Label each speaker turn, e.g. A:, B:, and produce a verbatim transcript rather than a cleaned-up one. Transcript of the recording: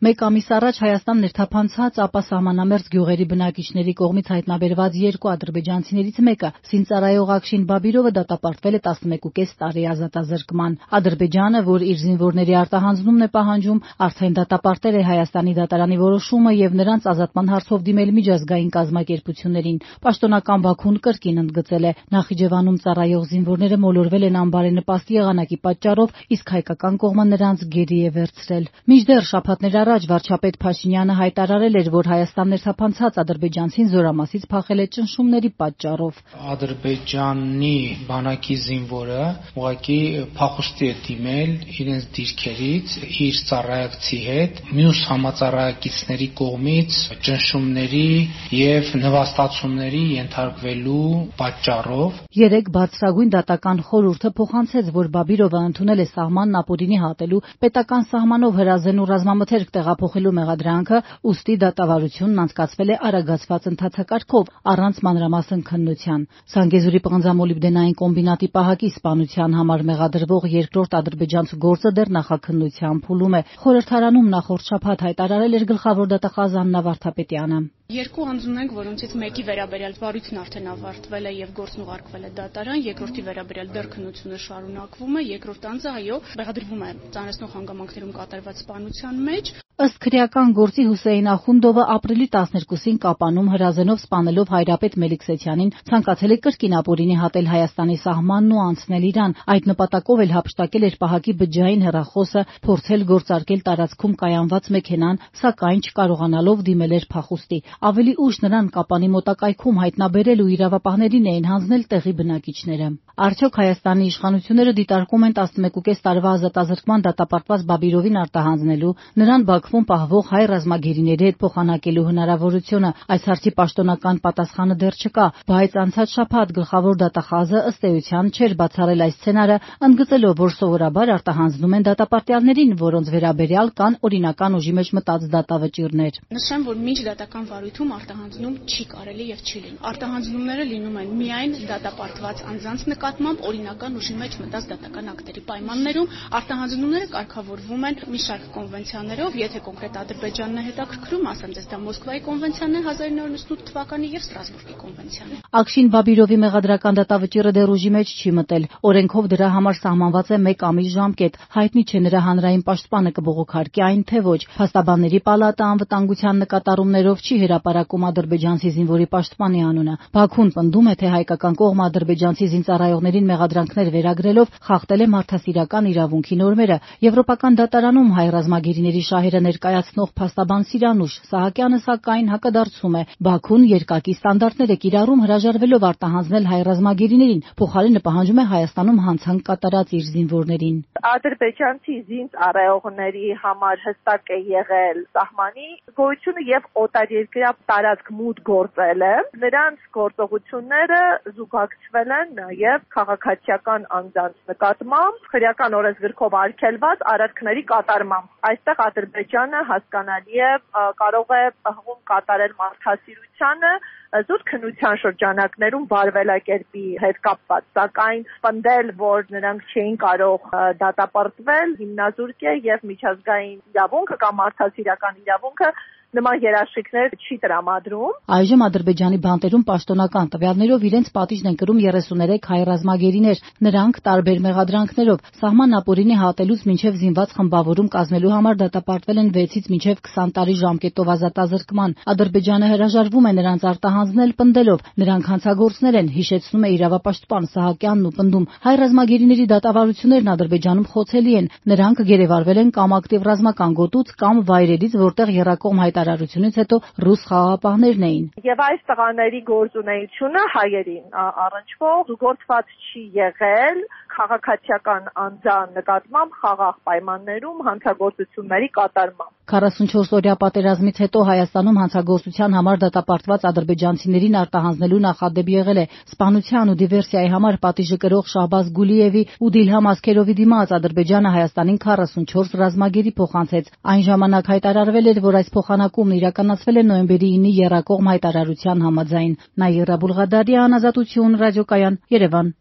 A: Մեկ ամիս առաջ Հայաստան ներթափանցած, ապա սահմանամերձ գյուղերի բնակիչների կողմից հայտնաբերված երկու ադրբեջանցիներից մեկը՝ զինծառայող Ակշին Բաբիրովը դատապարտվել է տասնմեկուկես տարի ազատազրկման։ Ադրբեջանը, որ իր զինվորների արտահանձնումն է պահանջում, արդեն դատապարտել է Հայաստանի դատարանի որոշումը եւ նրանց ազատման հարցով դիմել միջազգային կազմակերպություններին։ Պաշտոնական Բաքուն կրկին ընդգծել է՝ Նախիջևանում ծառայող զինվորները մոլորվել են անբարենպաստ եղանակի պատճառով, իսկ հայկական կողմը նրանց գերի է վերցրել։ Մինչդեռ շաբաթներ առաջ վարչապետ Փաշինյանը հայտարարել էր, որ Հայաստան ներթափանցած ադրբեջանցին զորամասից փախել է ճնշումների պատճառով։
B: Ադրբեջանի բանակի զինվորը ուղղակի փախուստի է դիմել իրենց դիրքերից իր ծառայակցի հետ մյուս համածառայակիցների կողմից ճնշումների եւ նվաստացումների ենթարկվելու պատճառով։
A: Երեկ բարձրագույն դատական խորհուրդը փոխանցեց, որ Բաբիրովը ընդունել է սահմանն ապօրինի հատելու, պետական սահմանով հրազեն ու ռազմամթերք տեղափոխելու մեղադրանքը, ուստի դատավարությունն անցկացվել է արագացված ընթացակարգով, առանց մանրամասն քննության։ Զանգեզուրի պղնձամոլիբդենային կոմբինատի պահակի սպանության համար մեղադրվող երկրորդ ադրբեջանցու գործը դեռ նախաքննության փուլում է։ Խորհրդարանում նախորդ շաբաթ հայտարարել էր գլխավոր դատախազ Աննա Վարդապետյանը։
C: Երկու անձունք ենք, որոնցից մեկի վերաբերյալ վարույթն արդեն ավարտվել է եւ գործն ուղարկվել է դատարան, երկրորդի վերաբերյալ դեռ քննությունը շարունակվում է, երկրորդ անձը այո մեղադրվում է ծանրացնող հանգամանքներում կատարված սպանության մեջ։
A: Ըստ քրեական գործի Հուսեյն Ախունդովը ապրիլի տասներկուսին Կապանում հրազենով սպանելով հայրապետ Մելիք-Սեթյանին ցանկացել է կրկին ապօրինի հատել Հայաստանի սահմանն ու անցնել Իրան։ Այդ նպատակով էլ հափշտակել էր պահակի բջջային հեռախոսը, փորձել գործարկել տարածքում կայանված մեքենան, սակայն չկարողանալով դիմել էր փախուստի։ Ավելի ուշ նրան Կապանի մոտակայքում հայտնաբերել ու իրավապահներին էին հանձնել տեղի բնակիչները։ Արդյոք Հայաստանի իշխանությունները դիտարկում են տասնմեկուկես տարվա ազատազրկման դատապարտված Բաբիրովին արտահանձնելու, նրան Բաքվում պահվող հայ ռազմագերիների հետ փոխանակելու հնարավորությունը։ Այս հարցի պաշտոնական պատասխանը դեռ չկա, բայց անցած շաբաթ գլխավոր դատախազը ըստ էության չէր բացառել այս սցենարը, ընդգծելով, որ սովորաբար արտահանձնում են դատապարտյալներին, որոնց վերաբերյալ կան օրինական ուժի մեջ մտած դատավճիռներ։
C: Նշեմ, որ մինչ դատական վարույթում արտահանձնում չի կարելի եւ չի լինի։ Արտահանձնումները լինում են միայն դատապարտված անձանց նկատմամբ օրինական ուժի մեջ մտած դատական ակտերի պայմաններում։ Արտահանձնումները կարգավորվում են մի շարք կոնվենցիաներով, եթե կոնկրետ Ադրբեջանն է հետաքրքրում, ասեմ ձեզ, դա Մոսկվայի կոնվենցիան է հազար ինը հարյուր նվաթ թվականի եւ Ստրասբուրգի կոնվենցիան է։
A: Ակշին Բաբիրովի մեղադրական դատավճիռը դեռ ուժի մեջ չի մտել։ Օրենքով դրա համար սահմանված է մեկ ամիս ժամկետ։ Հայտնի չէ նրա հանրային պաշտպանը կբողոքարկի այն թե ոչ։ Փաստաբանների պալատը անվտանգության նկատառումներով չի հրապարակում ադրբեջանցի զինվորի պաշտպանի անունը։ Բաքուն պնդում է, թե հայկական կողմը ադրբեջանցի զինծառայողներին մեղադրանքներ վերագրելով խախտել է մարդասիրական իրավունքի նորմերը։ Եվրոպական դատարանում հայ ռազմագերիների շահերը ներկայացնող փաստաբան Սիրանուշ Սահակյանը սակայն հակադարձում է։ Բաքուն երկակի ստանդարտներ է կիրառում հրաժարվելով արտահանձնել հայ ռազմագերիներին, փոխարենը պահանջում է Հայաստանում հանցանք կատարած իր զինվորներին։
D: Ադրբեջանցի զինծառայողների համար հստակ է եղել սահմանի գոյությունը եւ օտարերկրյա տարածք մուտք գործելը։ Նրանց գործողությունները զուգակցվել են նաեւ քաղաքացիական անձանց նկատմամբ քրեական օրենսգրքով արգելված արարքների կատարմամբ։ Այստեղ Ադրբեջանը հասկանալի է կարող է հղում կատարել մարդասիրությանը զուտ քննության շրջանակներում վարվելակերպի հետ կապված, սակայն պնդել, որ նրանք չէին կարող դատապարտվել, հիմնազուրկ է եւ միջազգային իրավունքը կամ մարդասիրական իրավունքը նման երաշխիքներ չի տրամադրում։
A: Այժմ Ադրբեջանի բանտերում պաշտոնական տվյալներով իրենց պատիժն են կրում երեսուներեք հայ ռազմագերիներ։ Նրանք տարբեր մեղադրանքներով սահման ապօրինի հատելուց մինչև զինված խմբավորում կազմելու համար դատապարտվել են վեցից մինչև քսան տարի ժամկետով ազատազրկման։ Ադրբեջանը հրաժարվում է նրանց արտահանձնել, պնդելով նրանք հանցագործներ են, հիշեցնում է իրավապաշտպան Սահակյանն ու պնդում հայ ռազմագերիների դատավարություններն Ադրբեջանում խոցելի են։ Նրանք գերեվարվել են կամ ակտիվ ռազմական գոտուց կամ վայրերից, որտեղ եռակողմ հայտարարությունից հետո ռուս խաղաղապահներն էին։
D: Եվ այս տղաների գործունեությունը հայերին առնչվող զուգորդված չի եղել քաղաքացիական անձան նկատմամբ խաղաղ պայմաններում հանցագործությունների կատարմամբ։
A: քառասունչորս օրյա պատերազմից հետո Հայաստանում հանցագործության համար դատապարտված ադրբեջանցիներին արտահանձնելու նախադեպ եղել է։ Սպանության ու դիվերսիայի համար պատիժը կրող Շահբազ Գուլիևի ու Դիլհամ Ասքերովի դիմաց Ադրբեջանը Հայաստանին քառասունչորս ռազմագերի փոխանցեց։ Այն ժամանակ հայտարարվել էր, որ այս փոխանակումն իրականացվել է նոյեմբերի ինի եռակողմ հայտարարության համաձայն։ Նաիրա Բուլղադարյան, Ազատություն, ռադիոկայան, Երևան։